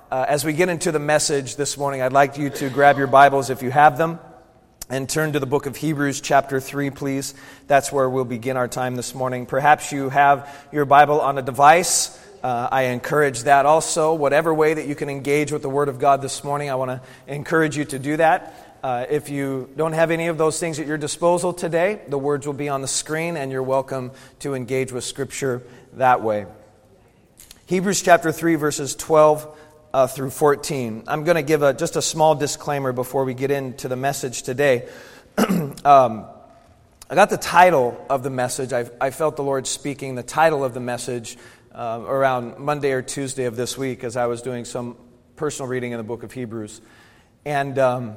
As we get into the message this morning, I'd like you to grab your Bibles if you have them and turn to the book of Hebrews chapter 3, please. That's where we'll begin our time this morning. Perhaps you have your Bible on a device. I encourage that also. Whatever way that you can engage with the Word of God this morning, I want to encourage you to do that. If you don't have any of those things at your disposal today, the words will be on the screen, and you're welcome to engage with Scripture that way. Hebrews chapter 3, verses 12 through 14. I'm going to give just a small disclaimer before we get into the message today. I got the title of the message. I felt the Lord speaking the title of the message around Monday or Tuesday of this week as I was doing some personal reading in the book of Hebrews. And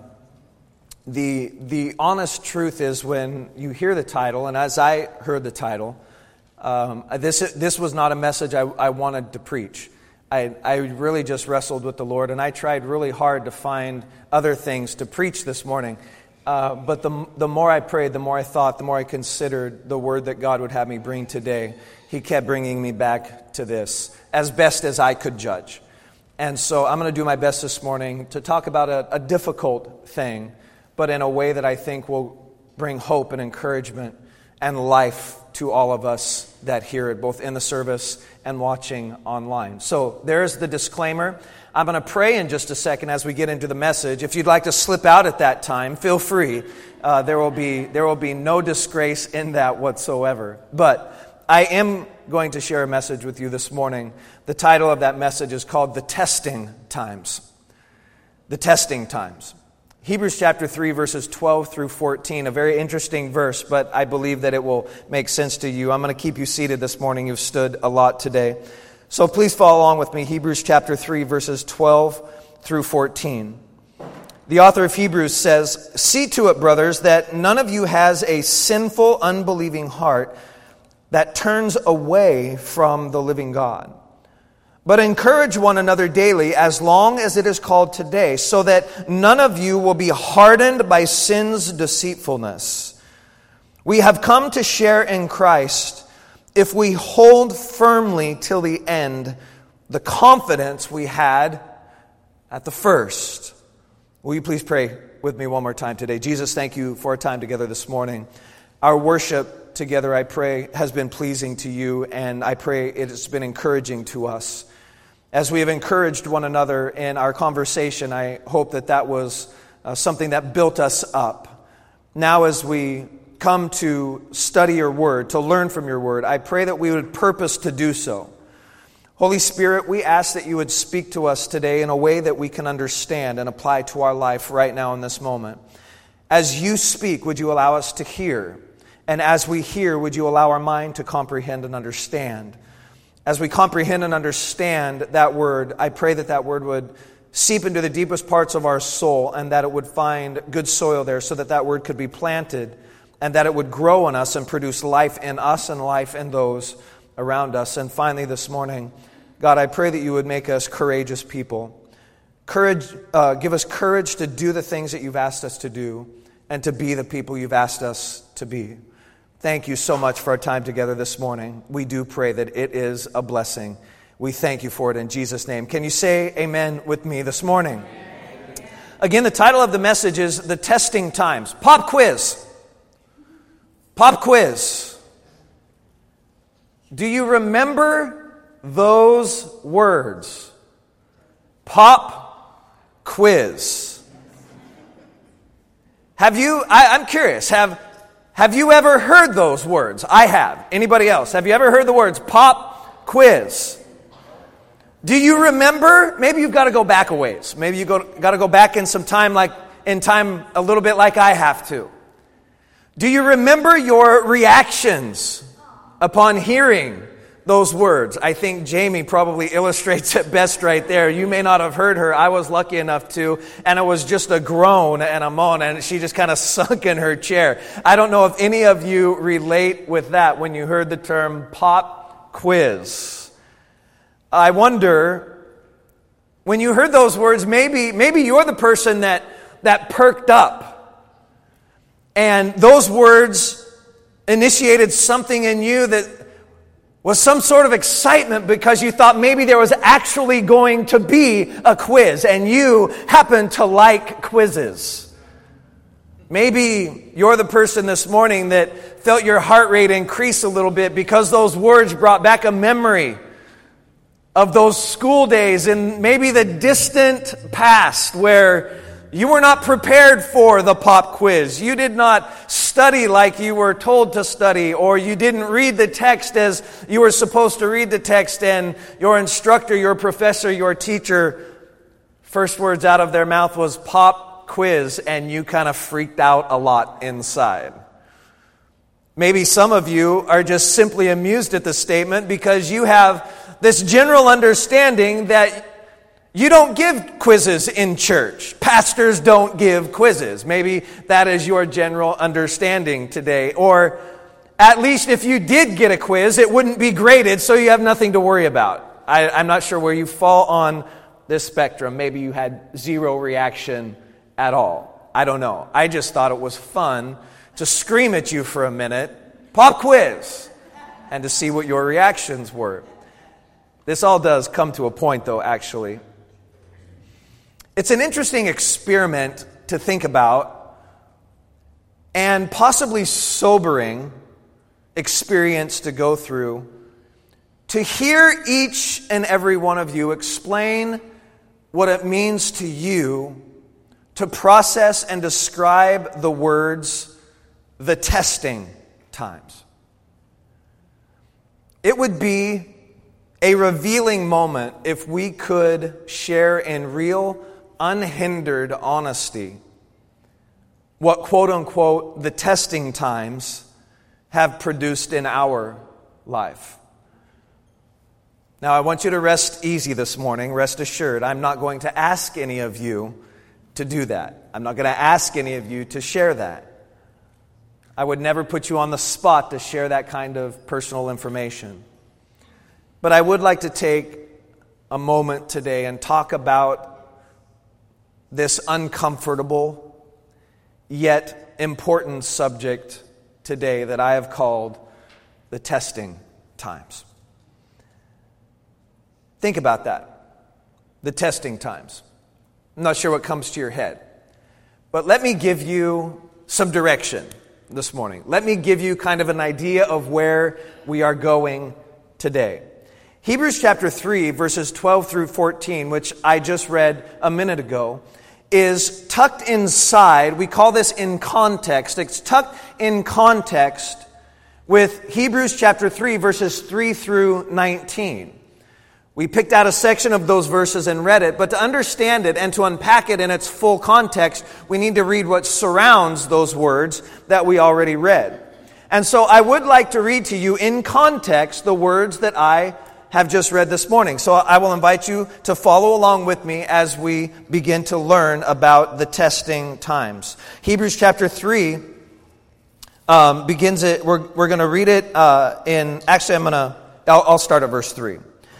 the honest truth is, when you hear the title, and as I heard the title, this was not a message I wanted to preach. I really just wrestled with the Lord, and I tried really hard to find other things to preach this morning. But the more I prayed, the more I thought, the more I considered the word that God would have me bring today, He kept bringing me back to this, as best as I could judge. And so I'm going to do my best this morning to talk about a difficult thing, but in a way that I think will bring hope and encouragement and life to all of us that hear it, both in the service and watching online. So there's the disclaimer. I'm going to pray in just a second as we get into the message. If you'd like to slip out at that time, feel free. There will be no disgrace in that whatsoever. But I am going to share a message with you this morning. The title of that message is called The Testing Times. The Testing Times. Hebrews chapter 3, verses 12 through 14, a very interesting verse, but I believe that it will make sense to you. I'm going to keep you seated this morning. You've stood a lot today. So please follow along with me. Hebrews chapter 3, verses 12 through 14. The author of Hebrews says, "See to it, brothers, that none of you has a sinful, unbelieving heart that turns away from the living God. But encourage one another daily, as long as it is called today, so that none of you will be hardened by sin's deceitfulness. We have come to share in Christ if we hold firmly till the end the confidence we had at the first." Will you please pray with me one more time today? Jesus, thank you for our time together this morning. Our worship together, I pray, has been pleasing to you, and I pray it has been encouraging to us. As we have encouraged one another in our conversation, I hope that was something that built us up. Now as we come to study your word, to learn from your word, I pray that we would purpose to do so. Holy Spirit, we ask that you would speak to us today in a way that we can understand and apply to our life right now in this moment. As you speak, would you allow us to hear? And as we hear, would you allow our mind to comprehend and understand? As we comprehend and understand that word, I pray that word would seep into the deepest parts of our soul, and that it would find good soil there, so that word could be planted, and that it would grow in us and produce life in us and life in those around us. And finally this morning, God, I pray that you would make us courageous people. Give us courage to do the things that you've asked us to do, and to be the people you've asked us to be. Thank you so much for our time together this morning. We do pray that it is a blessing. We thank you for it in Jesus' name. Can you say amen with me this morning? Amen. Again, the title of the message is The Testing Times. Pop quiz. Pop quiz. Do you remember those words? Pop quiz. I'm curious, have you ever heard those words? I have. Anybody else? Have you ever heard the words pop quiz? Do you remember? Maybe you've got to go back a ways. Maybe you've got to go back in some time, a little bit like I have to. Do you remember your reactions upon hearing those words? I think Jamie probably illustrates it best right there. You may not have heard her. I was lucky enough to, and it was just a groan and a moan, and she just kind of sunk in her chair. I don't know if any of you relate with that when you heard the term pop quiz. I wonder, when you heard those words, maybe you're the person that perked up, and those words initiated something in you that was some sort of excitement because you thought maybe there was actually going to be a quiz and you happen to like quizzes. Maybe you're the person this morning that felt your heart rate increase a little bit because those words brought back a memory of those school days and maybe the distant past where you were not prepared for the pop quiz. You did not study like you were told to study, or you didn't read the text as you were supposed to read the text, and your instructor, your professor, your teacher, first words out of their mouth was pop quiz, and you kind of freaked out a lot inside. Maybe some of you are just simply amused at the statement because you have this general understanding that you don't give quizzes in church. Pastors don't give quizzes. Maybe that is your general understanding today. Or at least if you did get a quiz, it wouldn't be graded, so you have nothing to worry about. I'm not sure where you fall on this spectrum. Maybe you had zero reaction at all. I don't know. I just thought it was fun to scream at you for a minute, pop quiz, and to see what your reactions were. This all does come to a point, though, actually. It's an interesting experiment to think about and possibly sobering experience to go through to hear each and every one of you explain what it means to you to process and describe the words, the testing times. It would be a revealing moment if we could share in real, unhindered honesty what, quote-unquote, the testing times have produced in our life. Now, I want you to rest easy this morning. Rest assured, I'm not going to ask any of you to do that. I'm not going to ask any of you to share that. I would never put you on the spot to share that kind of personal information. But I would like to take a moment today and talk about this uncomfortable yet important subject today that I have called the testing times. Think about that. The testing times. I'm not sure what comes to your head. But let me give you some direction this morning. Let me give you kind of an idea of where we are going today. Hebrews chapter 3, verses 12 through 14, which I just read a minute ago, is tucked inside. We call this in context. It's tucked in context with Hebrews chapter 3, verses 3 through 19. We picked out a section of those verses and read it, but to understand it and to unpack it in its full context, we need to read what surrounds those words that we already read. And so I would like to read to you in context the words that I have just read this morning. So I will invite you to follow along with me as we begin to learn about the testing times. Hebrews chapter 3 begins it. We're going to read it I'll start at verse 3.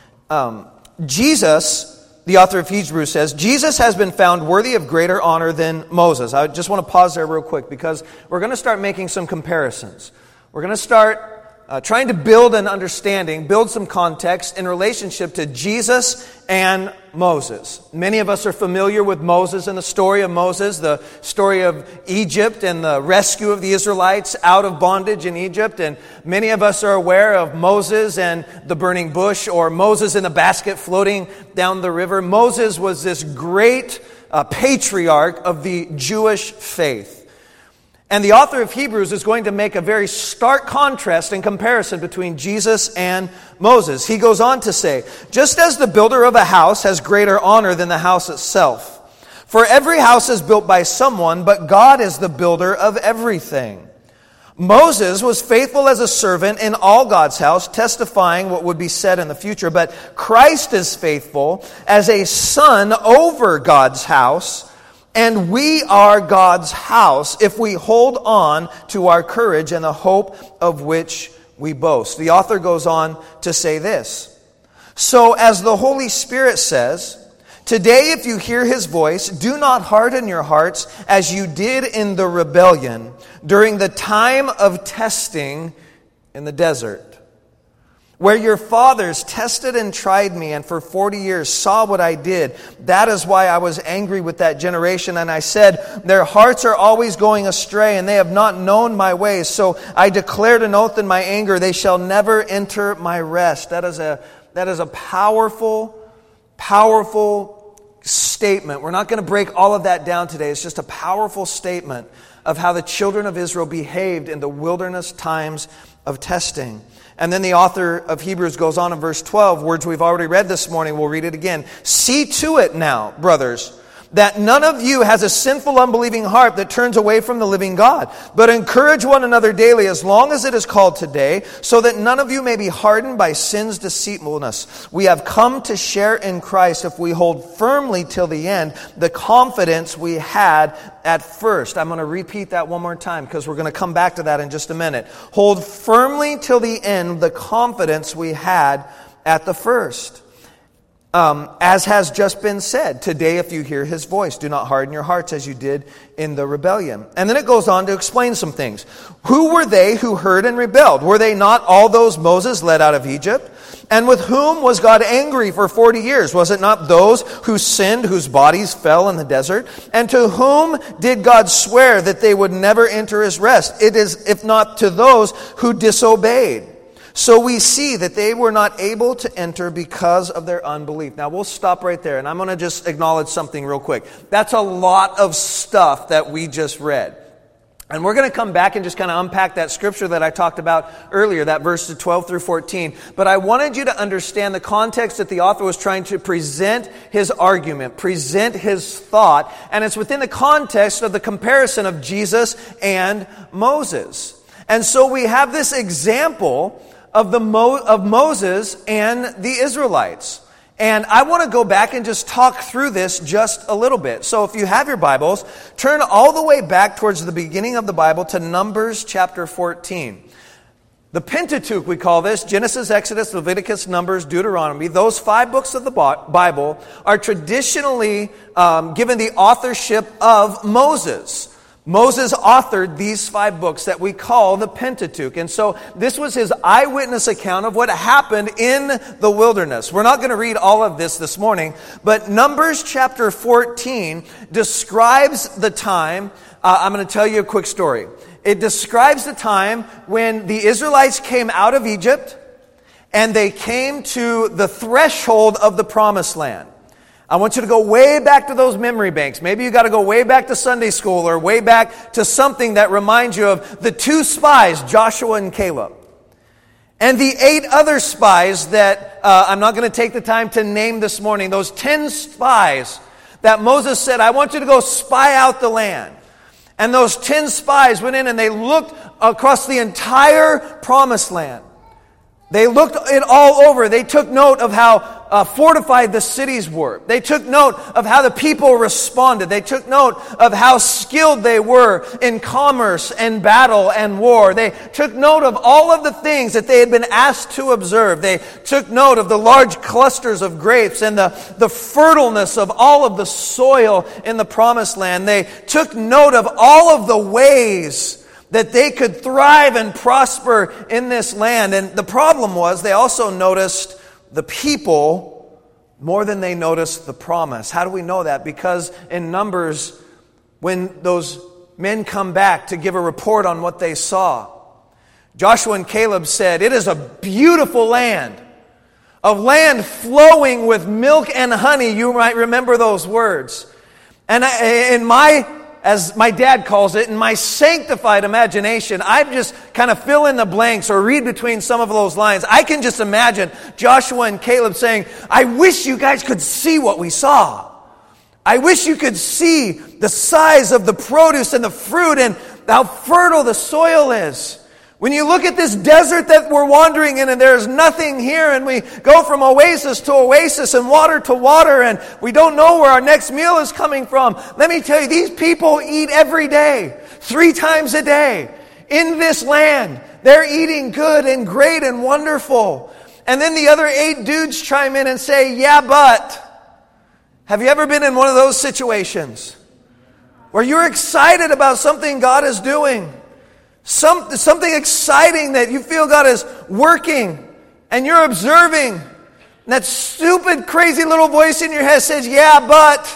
Jesus, the author of Hebrews, says, Jesus has been found worthy of greater honor than Moses. I just want to pause there real quick because we're going to start making some comparisons. We're going to start trying to build an understanding, build some context in relationship to Jesus and Moses. Many of us are familiar with Moses and the story of Moses, the story of Egypt and the rescue of the Israelites out of bondage in Egypt. And many of us are aware of Moses and the burning bush, or Moses in the basket floating down the river. Moses was this great patriarch of the Jewish faith. And the author of Hebrews is going to make a very stark contrast and comparison between Jesus and Moses. He goes on to say, just as the builder of a house has greater honor than the house itself. For every house is built by someone, but God is the builder of everything. Moses was faithful as a servant in all God's house, testifying what would be said in the future. But Christ is faithful as a son over God's house. And we are God's house if we hold on to our courage and the hope of which we boast. The author goes on to say this. So as the Holy Spirit says, today if you hear His voice, do not harden your hearts as you did in the rebellion during the time of testing in the desert. where your fathers tested and tried me, and for 40 years saw what I did. That is why I was angry with that generation, and I said, their hearts are always going astray, and they have not known my ways. So I declared an oath in my anger, they shall never enter my rest. That is a powerful, powerful statement. We're not going to break all of that down today. It's just a powerful statement of how the children of Israel behaved in the wilderness times of testing. And then the author of Hebrews goes on in verse 12, words we've already read this morning, we'll read it again. See to it now, brothers, that none of you has a sinful, unbelieving heart that turns away from the living God. But encourage one another daily as long as it is called today, so that none of you may be hardened by sin's deceitfulness. We have come to share in Christ if we hold firmly till the end the confidence we had at first. I'm going to repeat that one more time because we're going to come back to that in just a minute. Hold firmly till the end the confidence we had at the first. As has just been said, today if you hear his voice, do not harden your hearts as you did in the rebellion. And then it goes on to explain some things. Who were they who heard and rebelled? Were they not all those Moses led out of Egypt? And with whom was God angry for 40 years? Was it not those who sinned, whose bodies fell in the desert? And to whom did God swear that they would never enter his rest? It is, if not to those who disobeyed. So we see that they were not able to enter because of their unbelief. Now we'll stop right there, and I'm going to just acknowledge something real quick. That's a lot of stuff that we just read. And we're going to come back and just kind of unpack that scripture that I talked about earlier, that verses 12 through 14. But I wanted you to understand the context that the author was trying to present his argument, present his thought, and it's within the context of the comparison of Jesus and Moses. And so we have this example of Moses and the Israelites. And I want to go back and just talk through this just a little bit. So if you have your Bibles, turn all the way back towards the beginning of the Bible to Numbers chapter 14. The Pentateuch, we call this, Genesis, Exodus, Leviticus, Numbers, Deuteronomy. Those 5 books of the Bible are traditionally given the authorship of Moses. Moses authored these 5 books that we call the Pentateuch. And so this was his eyewitness account of what happened in the wilderness. We're not going to read all of this morning, but Numbers chapter 14 describes the time. I'm going to tell you a quick story. It describes the time when the Israelites came out of Egypt and they came to the threshold of the promised land. I want you to go way back to those memory banks. Maybe you got to go way back to Sunday school or way back to something that reminds you of the 2 spies, Joshua and Caleb. And the 8 other spies that I'm not going to take the time to name this morning. Those 10 spies that Moses said, I want you to go spy out the land. And those 10 spies went in and they looked across the entire promised land. They looked it all over. They took note of how fortified the cities were. They took note of how the people responded. They took note of how skilled they were in commerce and battle and war. They took note of all of the things that they had been asked to observe. They took note of the large clusters of grapes and the fertileness of all of the soil in the promised land. They took note of all of the ways that they could thrive and prosper in this land. And the problem was they also noticed the people more than they noticed the promise. How do we know that? Because in Numbers, when those men come back to give a report on what they saw, Joshua and Caleb said, it is a beautiful land, a land flowing with milk and honey. You might remember those words. And as my dad calls it, in my sanctified imagination, I just kind of fill in the blanks or read between some of those lines. I can just imagine Joshua and Caleb saying, I wish you guys could see what we saw. I wish you could see the size of the produce and the fruit and how fertile the soil is. When you look at this desert that we're wandering in and there's nothing here and we go from oasis to oasis and water to water and we don't know where our next meal is coming from. Let me tell you, these people eat every day, 3 times a day in this land. They're eating good and great and wonderful. And then the other 8 dudes chime in and say, yeah, but. Have you ever been in one of those situations where you're excited about something God is doing? Something exciting that you feel God is working. and you're observing, and that stupid, crazy little voice in your head says, yeah, but,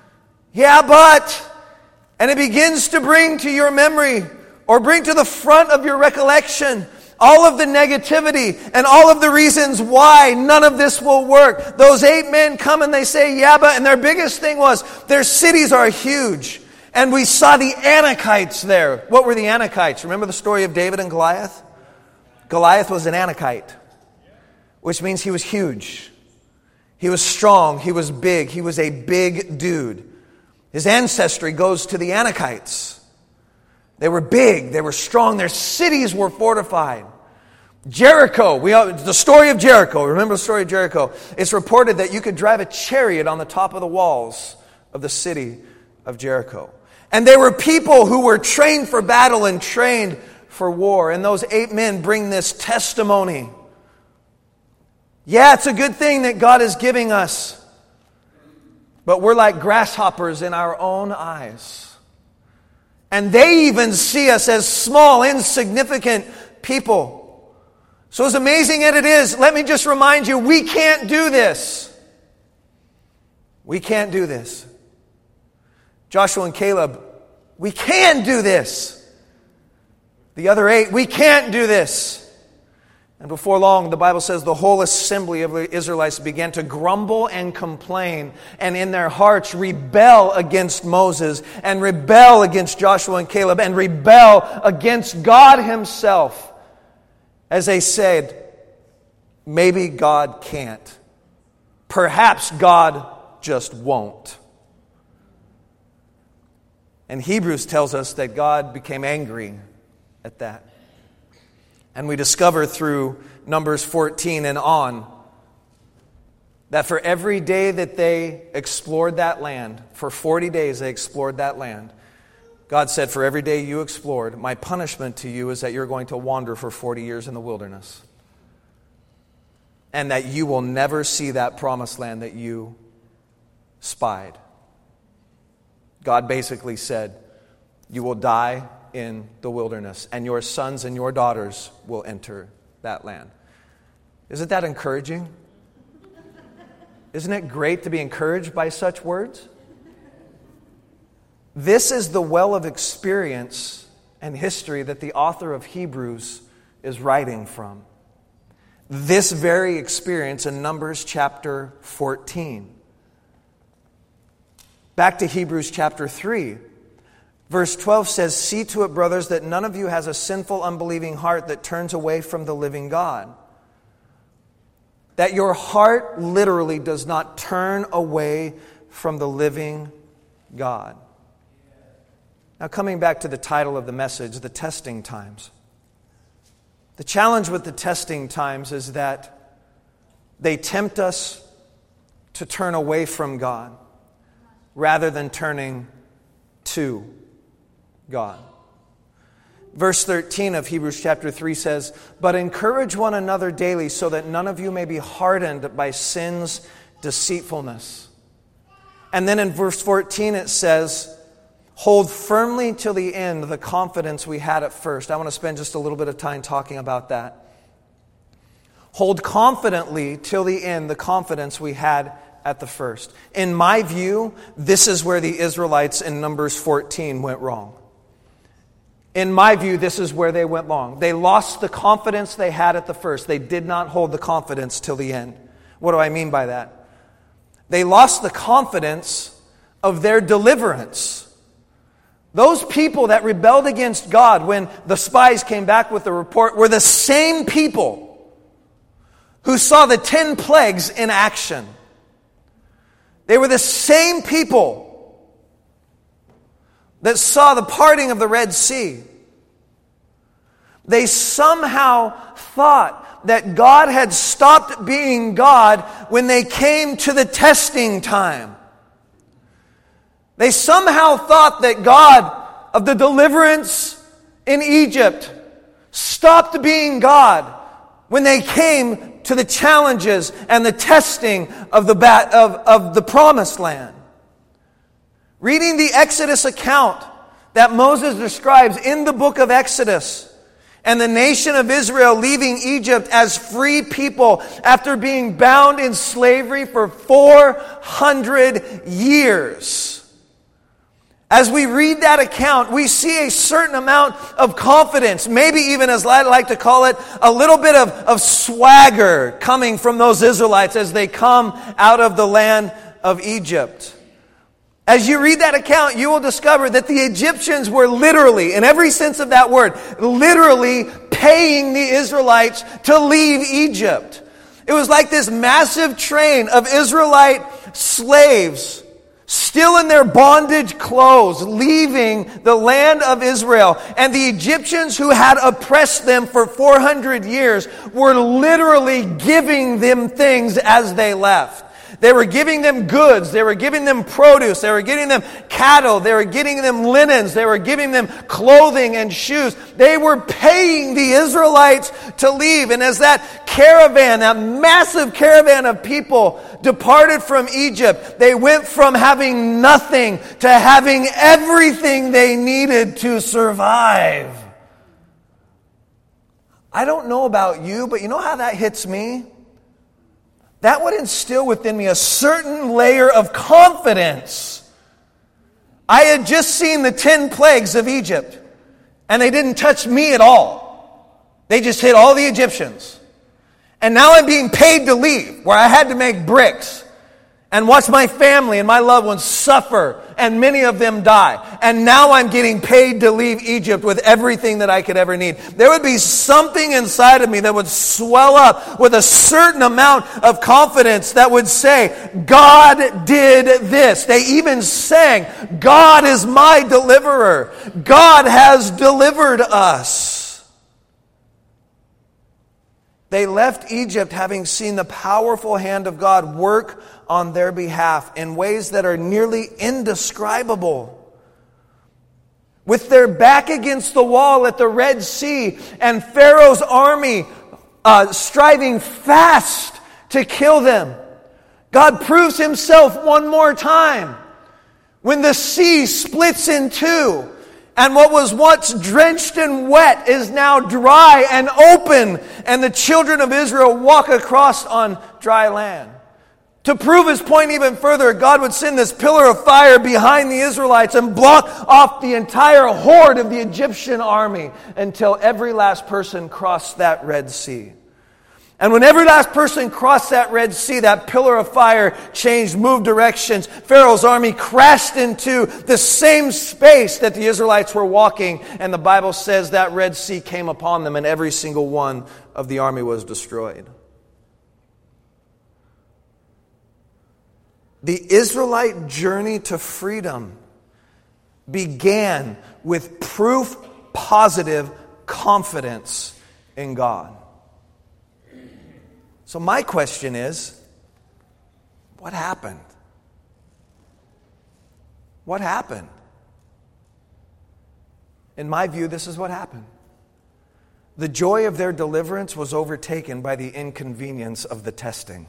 and it begins to bring to your memory or bring to the front of your recollection all of the negativity and all of the reasons why none of this will work. Those 8 men come and they say, yeah, but, and their biggest thing was their cities are huge. And we saw the Anakites there. What were the Anakites? Remember the story of David and Goliath? Goliath was an Anakite, which means he was huge. He was strong. He was big. He was a big dude. His ancestry goes to the Anakites. They were big. They were strong. Their cities were fortified. Jericho. The story of Jericho. Remember the story of Jericho? It's reported that you could drive a chariot on the top of the walls of the city of Jericho. And they were people who were trained for battle and trained for war. And those 8 men bring this testimony. Yeah, it's a good thing that God is giving us. But we're like grasshoppers in our own eyes. And they even see us as small, insignificant people. So as amazing as it is, let me just remind you, we can't do this. We can't do this. Joshua and Caleb, we can do this. The other 8, we can't do this. And before long, the Bible says the whole assembly of the Israelites began to grumble and complain, and in their hearts rebel against Moses, and rebel against Joshua and Caleb, and rebel against God Himself. As they said, maybe God can't. Perhaps God just won't. And Hebrews tells us that God became angry at that. And we discover through Numbers 14 and on that for every day that they explored that land, for 40 days they explored that land, God said, for every day you explored, my punishment to you is that you're going to wander for 40 years in the wilderness. And that you will never see that promised land that you spied. God basically said, you will die in the wilderness, and your sons and your daughters will enter that land. Isn't that encouraging? Isn't it great to be encouraged by such words? This is the well of experience and history that the author of Hebrews is writing from. This very experience in Numbers chapter 14. Back to Hebrews chapter 3. Verse 12 says, see to it, brothers, that none of you has a sinful, unbelieving heart that turns away from the living God. That your heart literally does not turn away from the living God. Now, coming back to the title of the message, the testing times. The challenge with the testing times is that they tempt us to turn away from God rather than turning to God. Verse 13 of Hebrews chapter 3 says, but encourage one another daily so that none of you may be hardened by sin's deceitfulness. And then in verse 14 it says, hold firmly till the end the confidence we had at first. I want to spend just a little bit of time talking about that. Hold confidently till the end the confidence we had at the first. In my view, this is where the Israelites in Numbers 14 went wrong. In my view, this is where they went wrong. They lost the confidence they had at the first. They did not hold the confidence till the end. What do I mean by that? They lost the confidence of their deliverance. Those people that rebelled against God when the spies came back with the report were the same people who saw the 10 plagues in action. They were the same people that saw the parting of the Red Sea. They somehow thought that God had stopped being God when they came to the testing time. They somehow thought that God of the deliverance in Egypt stopped being God when they came to the challenges and the testing of the promised land. Reading the Exodus account that Moses describes in the book of Exodus, And the nation of Israel leaving Egypt as free people after being bound in slavery for 400 years. As we read that account, we see a certain amount of confidence, maybe even, as I like to call it, a little bit of swagger coming from those Israelites as they come out of the land of Egypt. As you read that account, you will discover that the Egyptians were literally, in every sense of that word, literally paying the Israelites to leave Egypt. It was like this massive train of Israelite slaves, still in their bondage clothes, leaving the land of Israel. And the Egyptians who had oppressed them for 400 years were literally giving them things as they left. They were giving them goods. They were giving them produce. They were giving them cattle. They were giving them linens. They were giving them clothing and shoes. They were paying the Israelites to leave. And as that caravan, that massive caravan of people departed from Egypt, they went from having nothing to having everything they needed to survive. I don't know about you, but you know how that hits me? That would instill within me a certain layer of confidence. I had just seen the 10 plagues of Egypt, and they didn't touch me at all. They just hit all the Egyptians. And now I'm being paid to leave, where I had to make bricks and watch my family and my loved ones suffer, and many of them die. And now I'm getting paid to leave Egypt with everything that I could ever need. There would be something inside of me that would swell up with a certain amount of confidence that would say, God did this. They even sang, God is my deliverer. God has delivered us. They left Egypt having seen the powerful hand of God work on their behalf in ways that are nearly indescribable. With their back against the wall at the Red Sea and Pharaoh's army striving fast to kill them, God proves himself one more time when the sea splits in two. And what was once drenched and wet is now dry and open, and the children of Israel walk across on dry land. To prove his point even further, God would send this pillar of fire behind the Israelites and block off the entire horde of the Egyptian army until every last person crossed that Red Sea. And when every last person crossed that Red Sea, that pillar of fire changed, moved directions. Pharaoh's army crashed into the same space that the Israelites were walking. And the Bible says that Red Sea came upon them and every single one of the army was destroyed. The Israelite journey to freedom began with proof positive confidence in God. So my question is, what happened? What happened? In my view, this is what happened. The joy of their deliverance was overtaken by the inconvenience of the testing.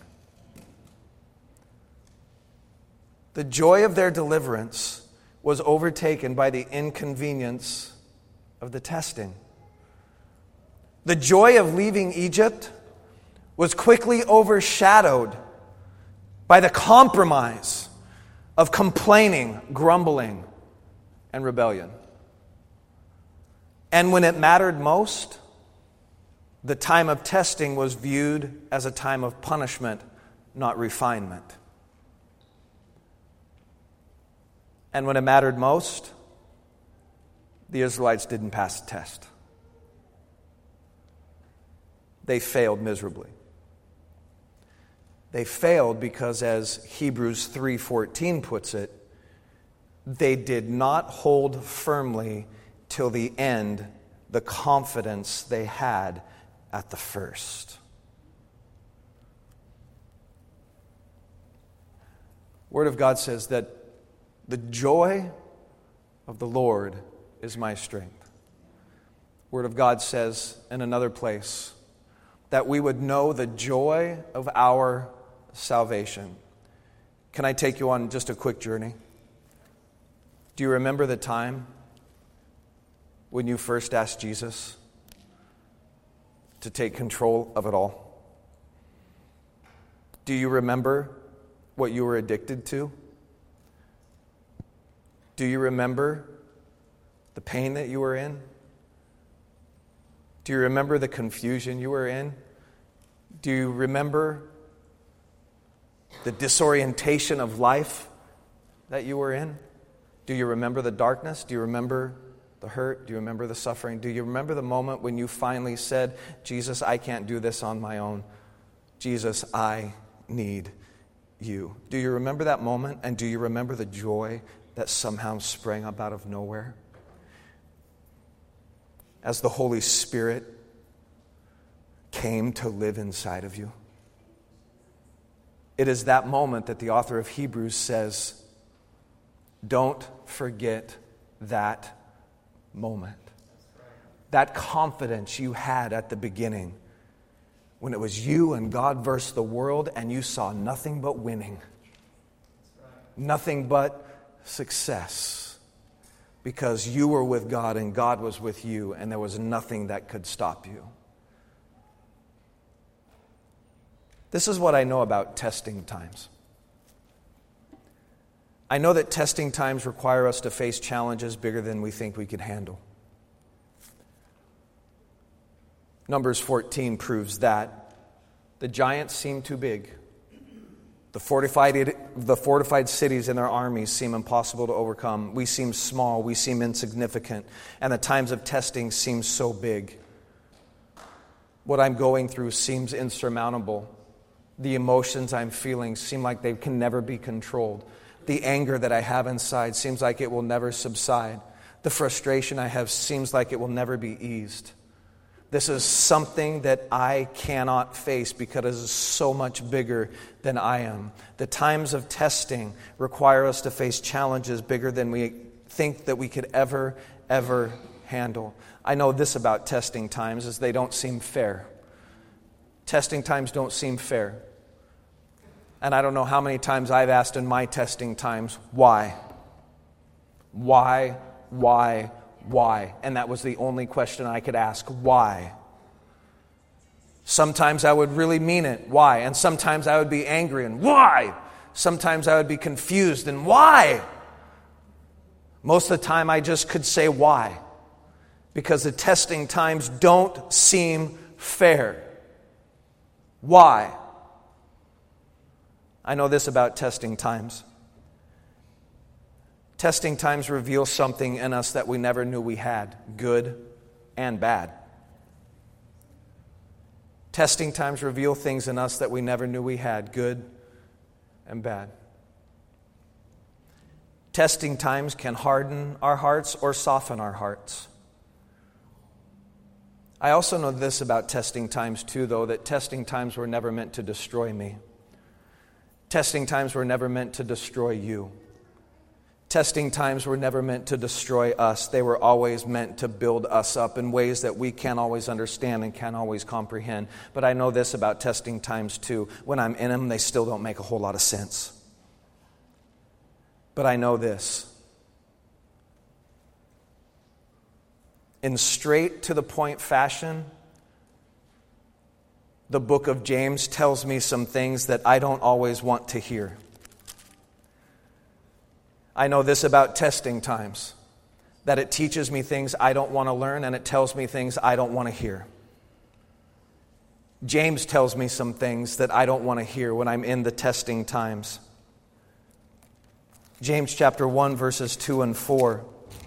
The joy of their deliverance was overtaken by the inconvenience of the testing. The joy of leaving Egypt was quickly overshadowed by the compromise of complaining, grumbling, and rebellion. And when it mattered most, the time of testing was viewed as a time of punishment, not refinement. And when it mattered most, the Israelites didn't pass the test. They failed miserably. They failed because, as Hebrews 3:14 puts it, they did not hold firmly till the end the confidence they had at the first. Word of God says that the joy of the Lord is my strength. Word of God says in another place that we would know the joy of our salvation. Can I take you on just a quick journey? Do you remember the time when you first asked Jesus to take control of it all? Do you remember what you were addicted to? Do you remember the pain that you were in? Do you remember the confusion you were in? Do you remember the disorientation of life that you were in? Do you remember the darkness? Do you remember the hurt? Do you remember the suffering? Do you remember the moment when you finally said, Jesus, I can't do this on my own. Jesus, I need you. Do you remember that moment? And do you remember the joy that somehow sprang up out of nowhere? As the Holy Spirit came to live inside of you. It is that moment that the author of Hebrews says, don't forget that moment. That confidence you had at the beginning when it was you and God versus the world and you saw nothing but winning. Nothing but success. Because you were with God and God was with you and there was nothing that could stop you. This is what I know about testing times. I know that testing times require us to face challenges bigger than we think we could handle. Numbers 14 proves that. The giants seem too big. The fortified cities and their armies seem impossible to overcome. We seem small, we seem insignificant, and the times of testing seem so big. What I'm going through seems insurmountable. The emotions I'm feeling seem like they can never be controlled. The anger that I have inside seems like it will never subside. The frustration I have seems like it will never be eased. This is something that I cannot face because it is so much bigger than I am. The times of testing require us to face challenges bigger than we think that we could ever handle. I know this about testing times is they don't seem fair. Testing times don't seem fair. And I don't know how many times I've asked in my testing times, why? Why? And that was the only question I could ask, why? Sometimes I would really mean it, why? And sometimes I would be angry and why? Sometimes I would be confused and why? Most of the time I just could say why. Because the testing times don't seem fair. Why? I know this about testing times. Testing times reveal something in us that we never knew we had, good and bad. Testing times reveal things in us that we never knew we had, good and bad. Testing times can harden our hearts or soften our hearts. I also know this about testing times too, though, that testing times were never meant to destroy me. Testing times were never meant to destroy you. Testing times were never meant to destroy us. They were always meant to build us up in ways that we can't always understand and can't always comprehend. But I know this about testing times too. When I'm in them, they still don't make a whole lot of sense. But I know this. In straight to the point fashion, the book of James tells me some things that I don't always want to hear. I know this about testing times, that it teaches me things I don't want to learn and it tells me things I don't want to hear. James tells me some things that I don't want to hear when I'm in the testing times. James chapter 1 verses 2 and 4.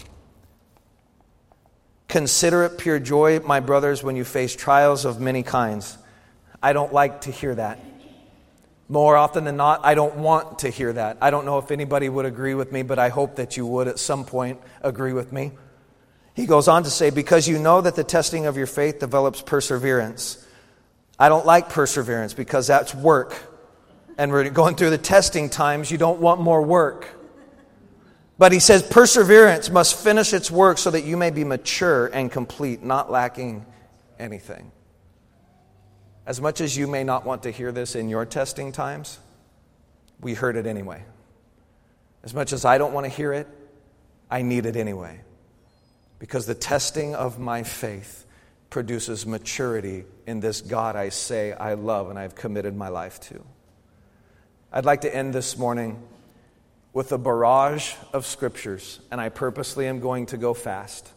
Consider it pure joy, my brothers, when you face trials of many kinds. I don't like to hear that. More often than not, I don't want to hear that. I don't know if anybody would agree with me, but I hope that you would at some point agree with me. He goes on to say, because you know that the testing of your faith develops perseverance. I don't like perseverance because that's work. And we're going through the testing times, you don't want more work. But he says perseverance must finish its work so that you may be mature and complete, not lacking anything. As much as you may not want to hear this in your testing times, we heard it anyway. As much as I don't want to hear it, I need it anyway. Because the testing of my faith produces maturity in this God I say I love and I've committed my life to. I'd like to end this morning with a barrage of scriptures, and I purposely am going to go fast.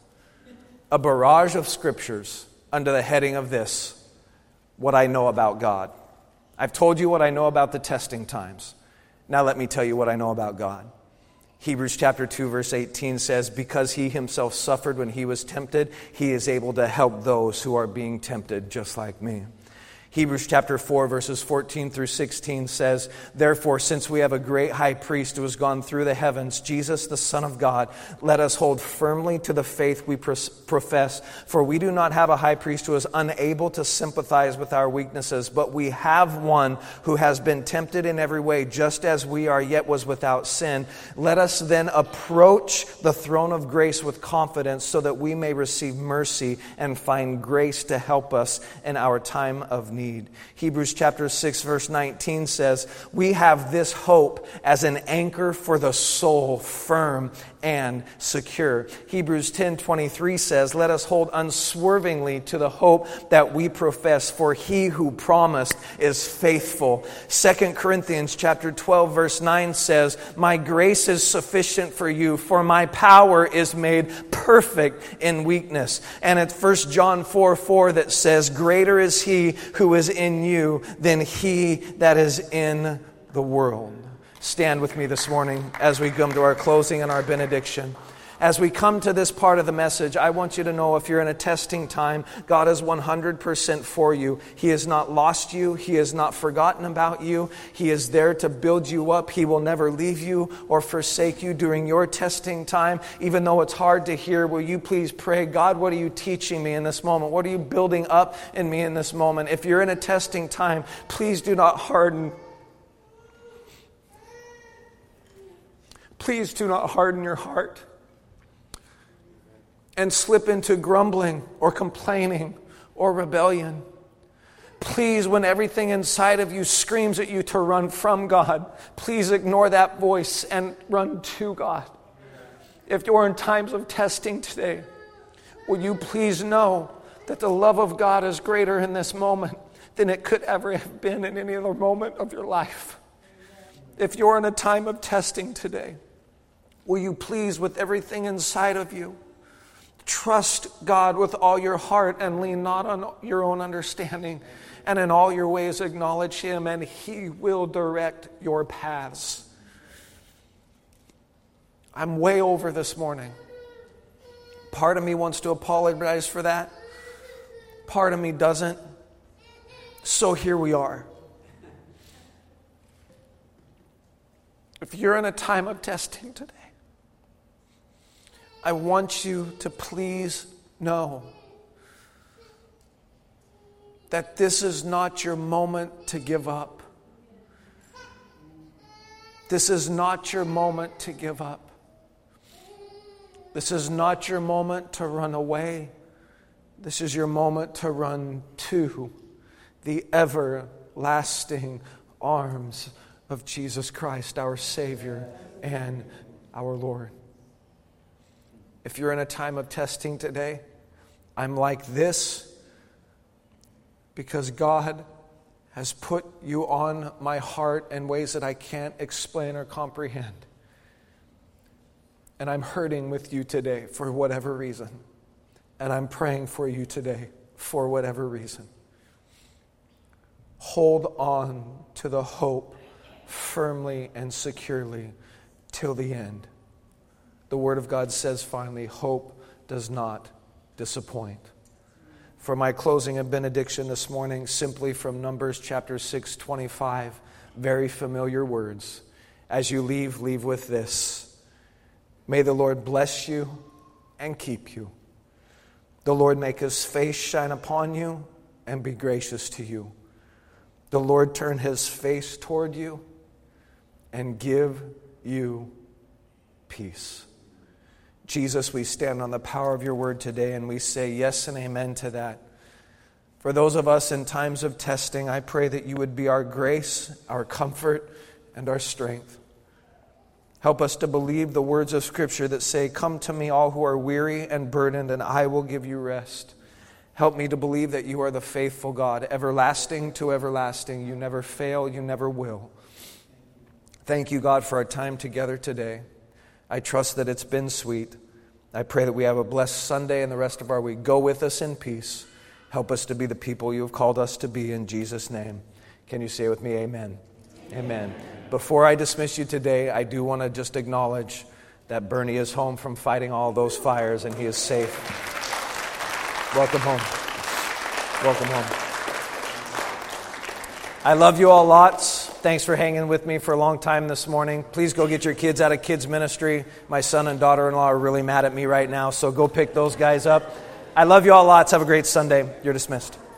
A barrage of scriptures under the heading of this, what I know about God. I've told you what I know about the testing times. Now let me tell you what I know about God. Hebrews chapter 2 verse 18 says, because he himself suffered when he was tempted, he is able to help those who are being tempted just like me. Hebrews chapter 4 verses 14 through 16 says, therefore, since we have a great high priest who has gone through the heavens, Jesus the Son of God, let us hold firmly to the faith we profess. For we do not have a high priest who is unable to sympathize with our weaknesses, but we have one who has been tempted in every way, just as we are, yet was without sin. Let us then approach the throne of grace with confidence, so that we may receive mercy and find grace to help us in our time of need. Hebrews chapter 6 verse 19 says, we have this hope as an anchor for the soul, firm and secure. Hebrews 10:23 says, let us hold unswervingly to the hope that we profess, for he who promised is faithful. 2 Corinthians chapter 12 verse 9 says, my grace is sufficient for you, for my power is made perfect in weakness. And it's 1 John 4:4 that says, greater is he who is in you than he that is in the world. Stand with me this morning as we come to our closing and our benediction. As we come to this part of the message, I want you to know if you're in a testing time, God is 100% for you. He has not lost you. He has not forgotten about you. He is there to build you up. He will never leave you or forsake you during your testing time. Even though it's hard to hear, will you please pray, God, what are you teaching me in this moment? What are you building up in me in this moment? If you're in a testing time, please do not harden. Please do not harden your heart and slip into grumbling or complaining or rebellion. Please, when everything inside of you screams at you to run from God, please ignore that voice and run to God. If you're in times of testing today, will you please know that the love of God is greater in this moment than it could ever have been in any other moment of your life. If you're in a time of testing today, will you please, with everything inside of you, trust God with all your heart and lean not on your own understanding, and in all your ways acknowledge Him, and He will direct your paths. I'm way over this morning. Part of me wants to apologize for that. Part of me doesn't. So here we are. If you're in a time of testing today, I want you to please know that this is not your moment to give up. This is not your moment to give up. This is not your moment to run away. This is your moment to run to the everlasting arms of Jesus Christ, our Savior and our Lord. If you're in a time of testing today, I'm like this because God has put you on my heart in ways that I can't explain or comprehend. And I'm hurting with you today for whatever reason. And I'm praying for you today for whatever reason. Hold on to the hope firmly and securely till the end. The Word of God says finally, hope does not disappoint. For my closing and benediction this morning, simply from Numbers chapter 6:25, very familiar words. As you leave with this. May the Lord bless you and keep you. The Lord make His face shine upon you and be gracious to you. The Lord turn His face toward you and give you peace. Jesus, we stand on the power of your word today and we say yes and amen to that. For those of us in times of testing, I pray that you would be our grace, our comfort, and our strength. Help us to believe the words of Scripture that say, come to me all who are weary and burdened, and I will give you rest. Help me to believe that you are the faithful God, everlasting to everlasting. You never fail, you never will. Thank you, God, for our time together today. I trust that it's been sweet. I pray that we have a blessed Sunday and the rest of our week. Go with us in peace. Help us to be the people you have called us to be in Jesus' name. Can you say with me, amen? Amen. Before I dismiss you today, I do want to just acknowledge that Bernie is home from fighting all those fires and he is safe. Welcome home. Welcome home. I love you all lots. Thanks for hanging with me for a long time this morning. Please go get your kids out of kids ministry. My son and daughter-in-law are really mad at me right now, so go pick those guys up. I love you all lots. Have a great Sunday. You're dismissed.